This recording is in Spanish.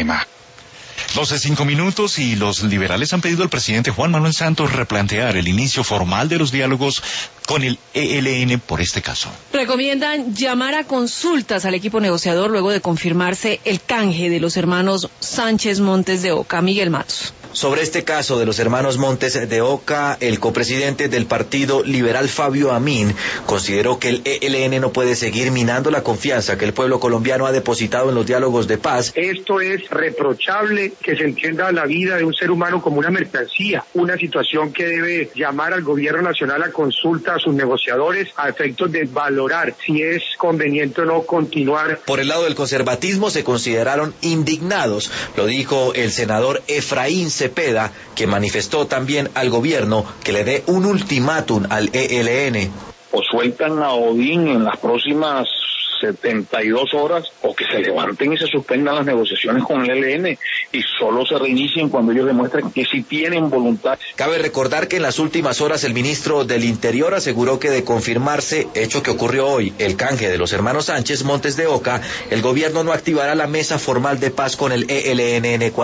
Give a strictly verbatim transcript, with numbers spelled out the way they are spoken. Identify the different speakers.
Speaker 1: tema. doce cinco minutos y los liberales han pedido al presidente Juan Manuel Santos replantear el inicio formal de los diálogos con el E L N por este caso.
Speaker 2: Recomiendan llamar a consultas al equipo negociador luego de confirmarse el canje de los hermanos Sánchez Montes de Oca. Miguel Matos.
Speaker 3: Sobre este caso de los hermanos Montes de Oca, el copresidente del Partido Liberal, Fabio Amin, consideró que el E L N no puede seguir minando la confianza que el pueblo colombiano ha depositado en los diálogos de paz.
Speaker 4: Esto es reprochable, que se entienda la vida de un ser humano como una mercancía, una situación que debe llamar al gobierno nacional a consulta a sus negociadores a efectos de valorar si es conveniente o no continuar.
Speaker 3: Por el lado del conservatismo se consideraron indignados, lo dijo el senador Efraín Cepeda, que manifestó también al gobierno que le dé un ultimátum al E L N.
Speaker 5: O sueltan a Odín en las próximas setenta y dos horas, o que se levanten y se suspendan las negociaciones con el E L N y solo se reinicien cuando ellos demuestren que sí tienen voluntad.
Speaker 3: Cabe recordar que en las últimas horas el ministro del Interior aseguró que de confirmarse, hecho que ocurrió hoy, el canje de los hermanos Sánchez Montes de Oca, el gobierno no activará la mesa formal de paz con el E L N en Ecuador.